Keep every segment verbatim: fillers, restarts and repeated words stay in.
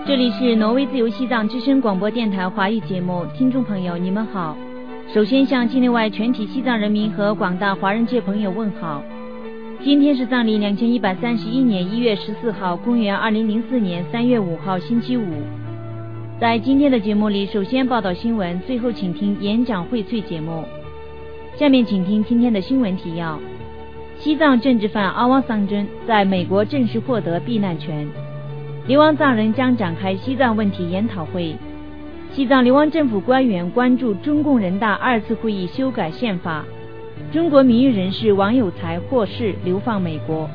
这里是挪威自由西藏之声广播电台华语节目，听众朋友你们好。首先向境内外全体西藏人民和广大华人界朋友问好。今天是藏历两千一百三十一年一月十四号，公元二零零四年三月五号星期五。在今天的节目里，首先报道新闻，最后请听演讲荟萃节目。下面请听今天的新闻提要：西藏政治犯阿汪桑真在美国正式获得避难权。流亡藏人将展开西藏问题研讨会。西藏流亡政府官员关注中共人大二次会议修改宪法。中国名誉人士王有才获释流放美国。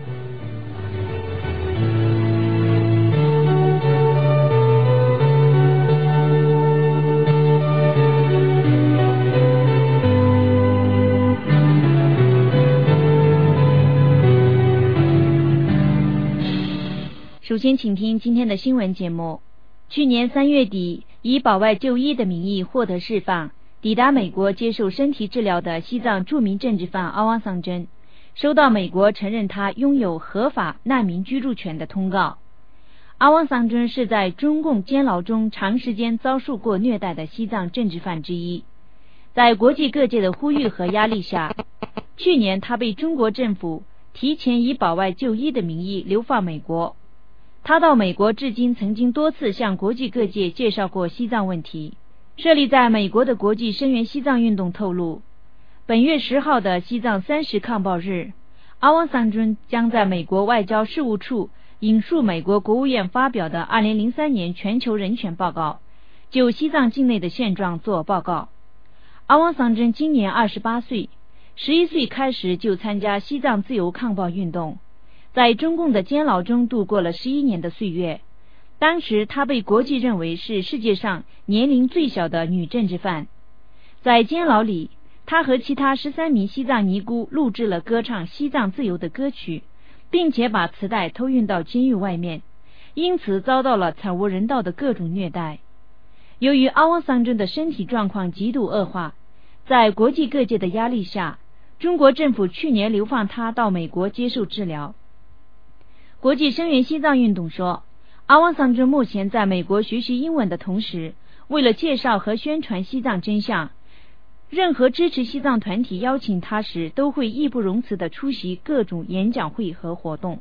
首先请听今天的新闻节目。去年三月底，以保外就医的名义获得释放，抵达美国接受身体治疗的西藏著名政治犯阿汪桑真，收到美国承认他拥有合法难民居住权的通告。阿汪桑真是在中共监牢中长时间遭受过虐待的西藏政治犯之一。在国际各界的呼吁和压力下，去年他被中国政府提前以保外就医的名义流放美国。他到美国至今曾经多次向国际各界介绍过西藏问题。设立在美国的国际声援西藏运动透露，本月十号的西藏三十抗暴日，阿汪桑真将在美国外交事务处引述美国国务院发表的二零零三年全球人权报告，就西藏境内的现状做报告。阿汪桑真今年二十八岁，十一岁开始就参加西藏自由抗暴运动，在中共的监牢中度过了十一年的岁月。当时她被国际认为是世界上年龄最小的女政治犯。在监牢里，她和其他十三名西藏尼姑录制了歌唱西藏自由的歌曲，并且把磁带偷运到监狱外面，因此遭到了惨无人道的各种虐待。由于阿汪桑真的身体状况极度恶化，在国际各界的压力下，中国政府去年流放她到美国接受治疗。国际声援西藏运动说，阿汪桑真目前在美国学习英文的同时，为了介绍和宣传西藏真相，任何支持西藏团体邀请他时，都会义不容辞地出席各种演讲会和活动。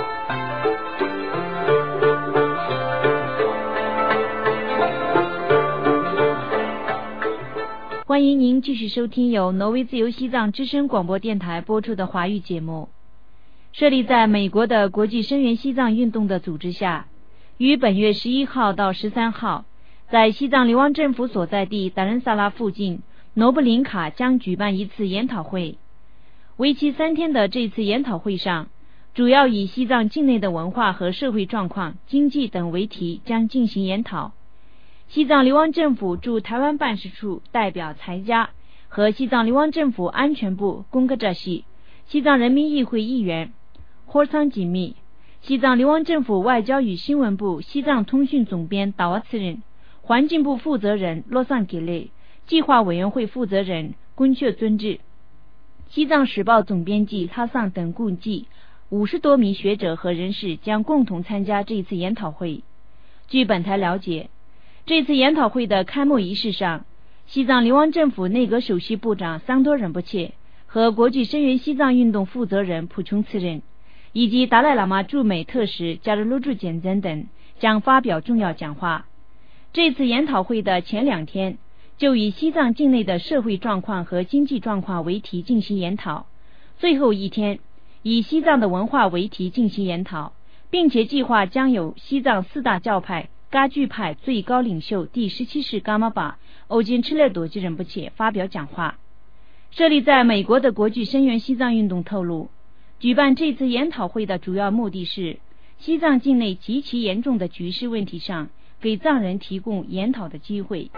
欢迎您继续收听由挪威自由西藏之声广播电台播出的华语节目。设立在美国的国际声援西藏运动的组织下，于本月十一号到十三号，在西藏流亡政府所在地达仁萨拉附近诺布林卡将举办一次研讨会。为期三天的这次研讨会上，主要以西藏境内的文化和社会状况、经济等为题将进行研讨。西藏流亡政府驻台湾办事处代表才佳和西藏流亡政府安全部公格扎西、西藏人民议会议员霍桑吉密、西藏流亡政府外交与新闻部西藏通讯总编达瓦次仁、环境部负责人洛桑给雷、计划委员会负责人龚雀尊治、西藏时报总编辑哈桑等共计五十多名学者和人士将共同参加这次研讨会。据本台了解，这次研讨会的开幕仪式上，西藏流亡政府内阁首席部长桑多仁波切和国际声援西藏运动负责人普琼次仁以及达赖喇嘛驻美特使加热鲁朱简真等将发表重要讲话。这次研讨会的前两天就以西藏境内的社会状况和经济状况为题进行研讨，最后一天以西藏的文化为题进行研讨，并且计划将有西藏四大教派噶举派最高领袖第十七世噶玛巴欧金赤勒朵吉仁波切发表讲话。设立在美国的国际声援西藏运动透露，举办这次研讨会的主要目的是西藏境内极其严重的局势问题上给藏人提供研讨的机会。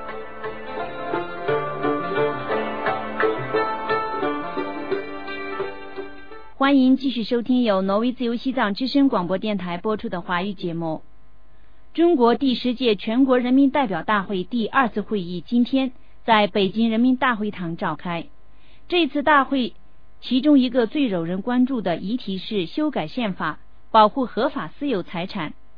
欢迎继续收听由挪威自由西藏之声广播电台播出的华语节目。中国第十届全国人民代表大会第二次会议今天在北京人民大会堂召开。这次大会其中一个最惹人关注的议题是修改宪法，保护合法私有财产。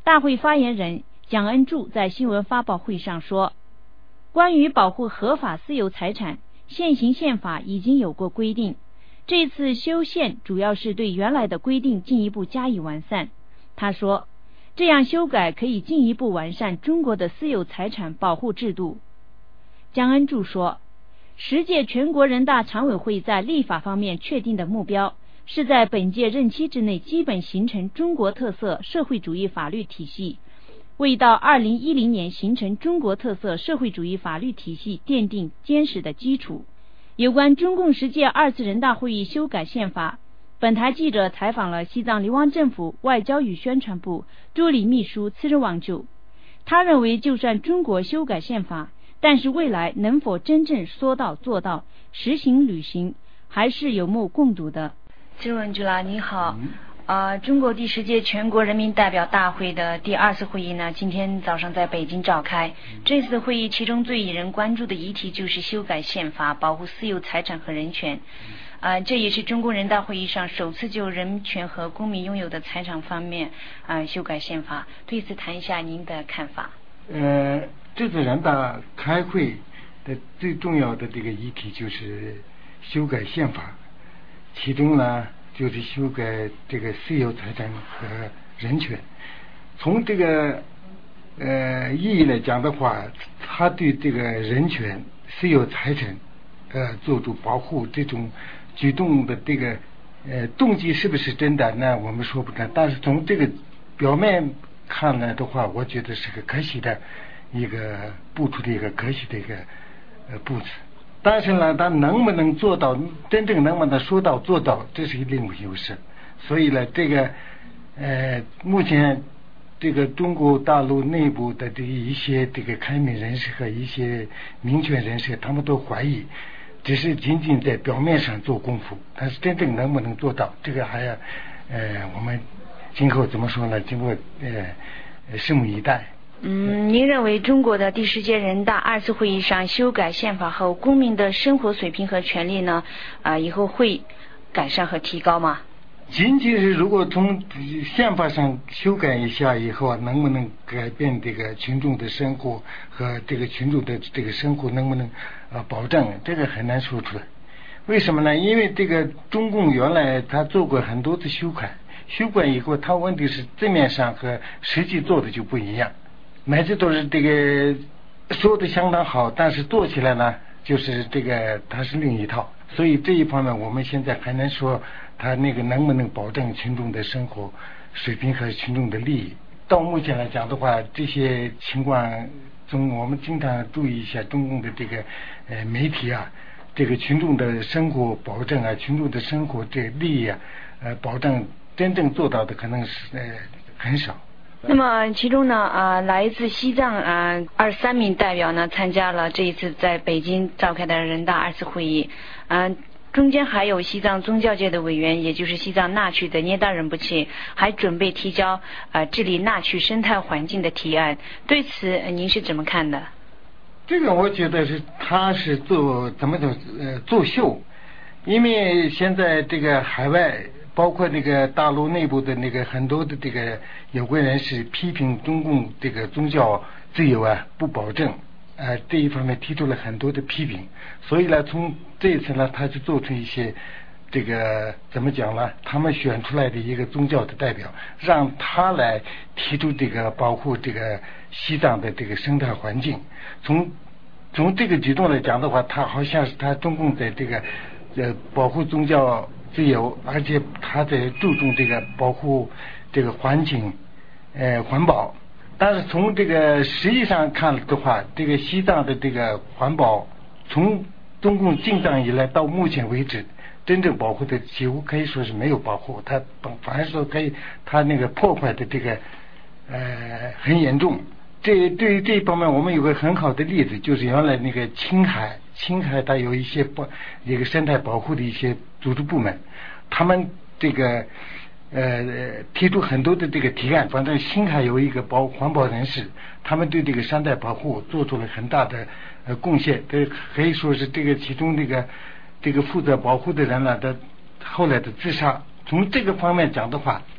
大会发言人蒋恩柱在新闻发布会上说，关于保护合法私有财产，现行宪法已经有过规定，这次修宪主要是对原来的规定进一步加以完善。他说，这样修改可以进一步完善中国的私有财产保护制度。蒋恩柱说，十届全国人大常委会在立法方面确定的目标，是在本届任期之内基本形成中国特色社会主义法律体系，为到二零一零年形成中国特色社会主义法律体系奠定坚实的基础。有关中共十届二次人大会议修改宪法，本台记者采访了西藏流亡政府外交与宣传部助理秘书次日旺柱，他认为就算中国修改宪法，但是未来能否真正说到做到实行履行，还是有目共睹的。次日旺柱啦，你好。呃，中国第十届全国人民代表大会的第二次会议呢，今天早上在北京召开。这次会议其中最引人关注的议题就是修改宪法，保护私有财产和人权。呃，这也是中共人大会议上首次就人权和公民拥有的财产方面啊、呃、修改宪法。对此谈一下您的看法。 呃，这次人大开会的最重要的这个议题就是修改宪法，其中呢就是修改这个私有财产和人权。从这个呃意义来讲的话，他对这个人权、私有财产呃做出保护，这种举动的这个呃动机是不是真的，那我们说不准。但是从这个表面看来的话，我觉得是个可喜的一个步出的一个可喜的一个呃步子。但是呢，他能不能做到，真正能不能说到做到，这是另一回事。所以呢，这个呃，目前这个中国大陆内部的这一些这个开明人士和一些民权人士，他们都怀疑，只是仅仅在表面上做功夫，但是真正能不能做到，这个还要呃，我们今后怎么说呢？经过呃，拭目以待。 嗯，您认为中国的第十届人大二次会议上修改宪法后，公民的生活水平和权利呢，啊、呃，以后会改善和提高吗？ 仅仅是如果从宪法上修改一下以后，能不能改变这个群众的生活和这个群众的这个生活能不能呃保证，这个很难说出来。为什么呢？因为这个中共原来他做过很多次修改，修改以后，他问题是字面上和实际做的就不一样。每次都是这个说的相当好，但是做起来呢，就是这个它是另一套。所以这一方面，我们现在还能说它那个能不能保证群众的生活水平和群众的利益。到目前来讲的话，这些情况中，我们经常注意一下中共的这个呃媒体啊，这个群众的生活保证啊，群众的生活这利益啊，呃保证真正做到的可能是呃很少。 那么其中呢啊、呃，来自西藏啊二十三名代表呢参加了这一次在北京召开的人大二次会议，嗯、呃，中间还有西藏宗教界的委员，也就是西藏纳曲的捏达仁波切，还准备提交呃治理纳曲生态环境的提案。对此、呃、您是怎么看的？ 这个我觉得是他是做怎么走呃作秀，因为现在这个海外。包括那个大陆内部的那个很多的这个有关人士批评中共这个宗教自由啊不保证，呃这一方面提出了很多的批评，所以呢从这一次呢他就做出一些这个怎么讲呢，他们选出来的一个宗教的代表，让他来提出这个保护这个西藏的这个生态环境。从从这个举动来讲的话，他好像是他中共在这个呃保护宗教自由，而且他在注重这个保护这个环境呃环保。但是从这个实际上看的话，这个西藏的这个环保从中共进藏以来到目前为止，真正保护的几乎可以说是没有保护，他反而说可以他那个破坏的这个呃很严重。这对于这一方面我们有个很好的例子，就是原来那个青海青海它有一些保一个生态保护的一些组织部门，他们这个呃提出很多的这个提案，反正青海有一个保环保人士，他们对这个生态保护做出了很大的呃贡献，这可以说是这个其中这个这个负责保护的人呢，他后来的自杀。从这个方面讲的话，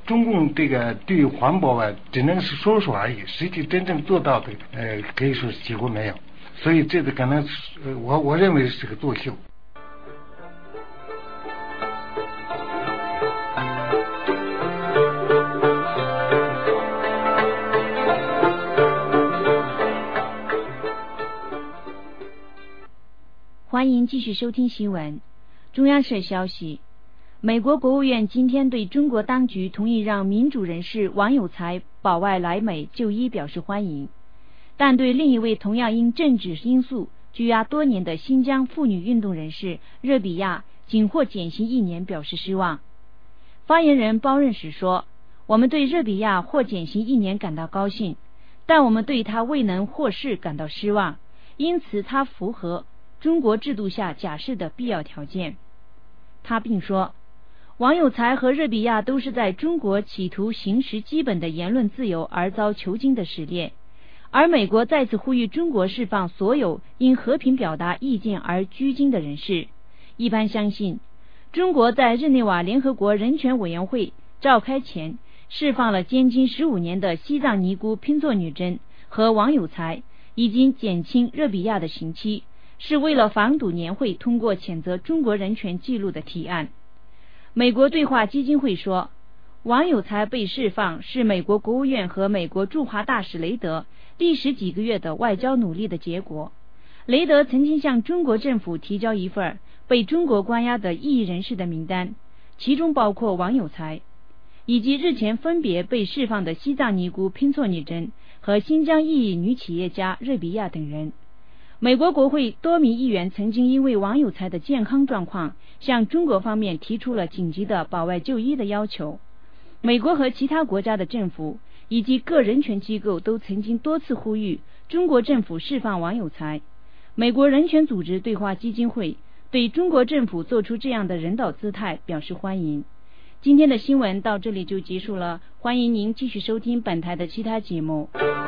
中共这个对环保啊，只能是说说而已，实际真正做到的，呃，可以说是几乎没有。所以这个可能是，呃、我我认为是个作秀。 欢迎继续收听新闻。中央社消息，美国国务院今天对中国当局同意让民主人士王有才保外来美就医表示欢迎，但对另一位同样因政治因素拘押多年的新疆妇女运动人士热比亚仅获减刑一年表示失望。发言人包润时说，我们对热比亚获减刑一年感到高兴，但我们对他未能获释感到失望，因此他符合中国制度下假释的必要条件。他并说，王有才和热比亚都是在中国企图行使基本的言论自由而遭囚禁的实例，而美国再次呼吁中国释放所有因和平表达意见而拘禁的人士。一般相信，中国在日内瓦联合国人权委员会召开前释放了监禁十五年的西藏尼姑拼作女真和王有才，已经减轻热比亚的刑期，是为了防堵年会通过谴责中国人权记录的提案。美国对话基金会说，王有才被释放是美国国务院和美国驻华大使雷德历时几个月的外交努力的结果。雷德曾经向中国政府提交一份被中国关押的异议人士的名单，其中包括王有才，以及日前分别被释放的西藏尼姑拼错女真和新疆异议女企业家热比亚等人。美国国会多名议员曾经因为王有才的健康状况向中国方面提出了紧急的保外就医的要求。美国和其他国家的政府以及各人权机构都曾经多次呼吁中国政府释放王有才。美国人权组织对话基金会对中国政府做出这样的人道姿态表示欢迎。今天的新闻到这里就结束了，欢迎您继续收听本台的其他节目。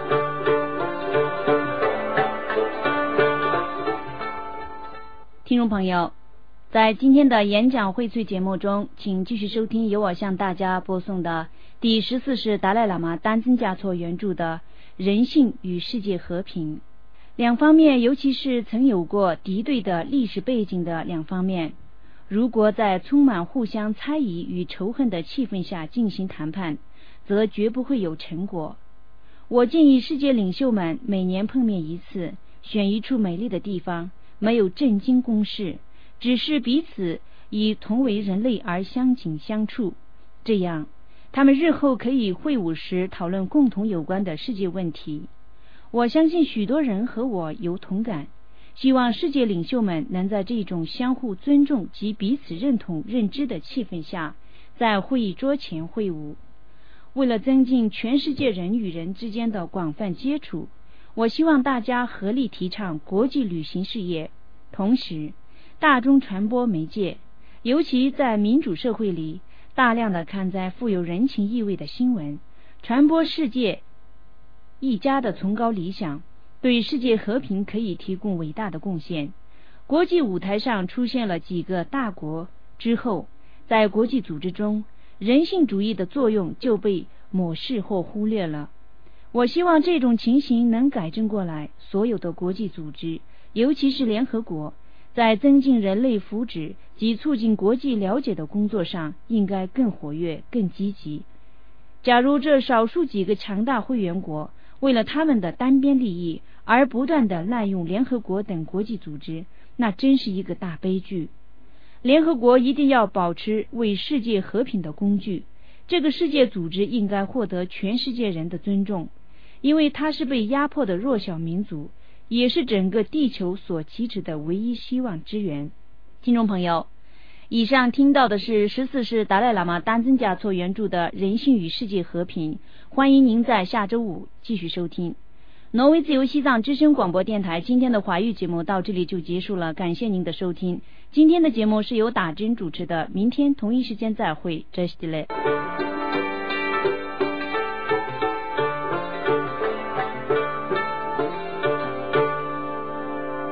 听众朋友，在今天的演讲荟萃节目中，请继续收听由我向大家播送的第十四世达赖喇嘛丹增嘉措原著的《人性与世界和平》。两方面，尤其是曾有过敌对的历史背景的两方面，如果在充满互相猜疑与仇恨的气氛下进行谈判，则绝不会有成果。我建议世界领袖们每年碰面一次，选一处美丽的地方，没有政经公事，只是彼此以同为人类而相敬相处，这样他们日后可以会晤时讨论共同有关的世界问题。我相信许多人和我有同感，希望世界领袖们能在这种相互尊重及彼此认同认知的气氛下，在会议桌前会晤。为了增进全世界人与人之间的广泛接触，我希望大家合力提倡国际旅行事业。同时，大众传播媒介，尤其在民主社会里，大量的刊载富有人情意味的新闻，传播世界一家的崇高理想，对世界和平可以提供伟大的贡献。国际舞台上出现了几个大国之后，在国际组织中，人性主义的作用就被抹视或忽略了。我希望这种情形能改正过来，所有的国际组织，尤其是联合国，在增进人类福祉及促进国际了解的工作上应该更活跃、更积极。假如这少数几个强大会员国为了他们的单边利益而不断地滥用联合国等国际组织，那真是一个大悲剧。联合国一定要保持为世界和平的工具，这个世界组织应该获得全世界人的尊重，因为它是被压迫的弱小民族，也是整个地球所祈祷的唯一希望之源。听众朋友，以上听到的是十四世达赖喇嘛丹增嘉措原著的《人性与世界和平》，欢迎您在下周五继续收听。挪威自由西藏之声广播电台今天的华语节目到这里就结束了，感谢您的收听。今天的节目是由打针主持的，明天同一时间再会，这是的嘞。